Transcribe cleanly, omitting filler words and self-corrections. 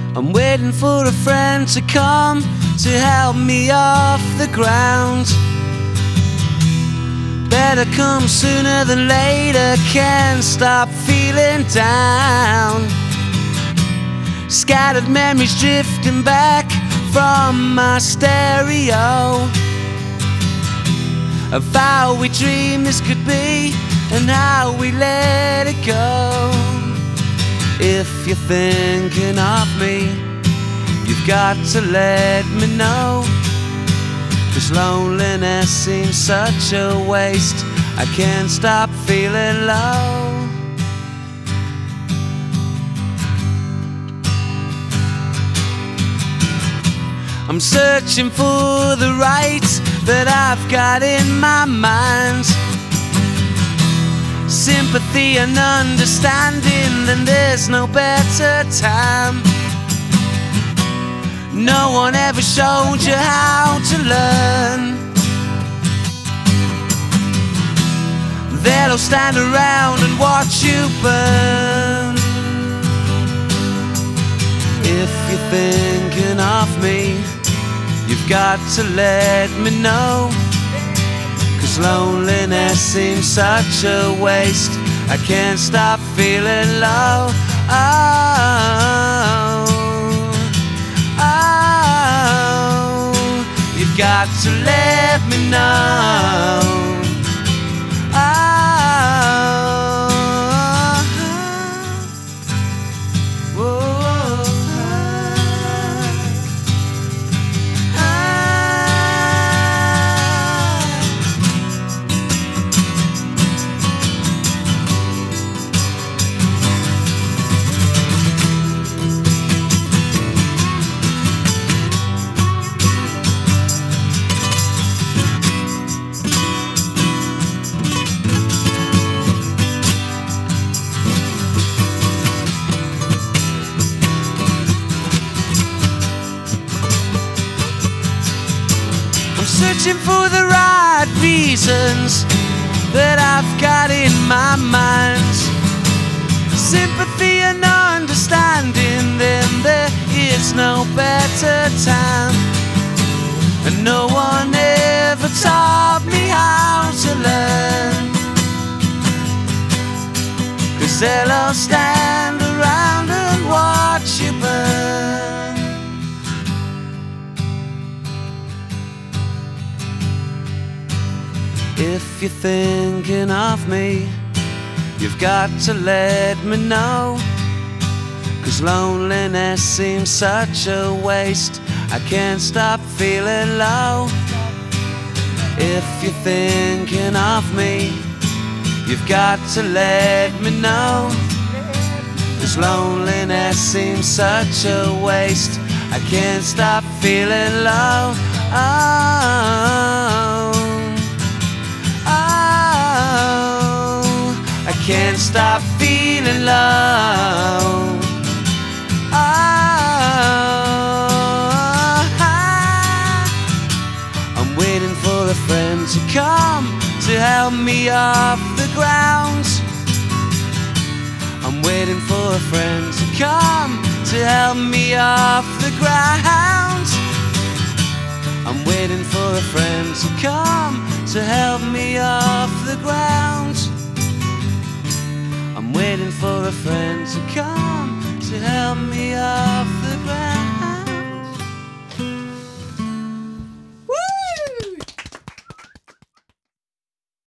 I'm waiting for a friend to come to help me off the ground. Better come sooner than later, can't stop feeling down. Scattered memories drifting back from my stereo of how we dreamed this could be and how we let it go. If you're thinking of me, you've got to let me know, 'cause loneliness seems such a waste, I can't stop feeling low. I'm searching for the right that I've got in my mind. Sympathy and understanding, then there's no better time. No one ever showed you how to learn. They'll all stand around and watch you burn. If you're thinking of me, you've got to let me know, 'cause loneliness seems such a waste, I can't stop feeling low. Oh, oh, you've got to let me know. Searching for the right reasons that I've got in my mind. Sympathy and understanding, then there is no better time. And no one ever taught me how to learn, 'cause they'll all stand around and watch you burn. If you're thinking of me, you've got to let me know, 'cause loneliness seems such a waste, I can't stop feeling low. If you're thinking of me, you've got to let me know, 'cause loneliness seems such a waste, I can't stop feeling low. Oh, I can't stop feeling low. Oh, I'm waiting for a friend to come to help me off the ground. I'm waiting for a friend to come to help me off the ground. I'm waiting for a friend to come to help me off the ground. I'm waiting for a friend to come to help me out.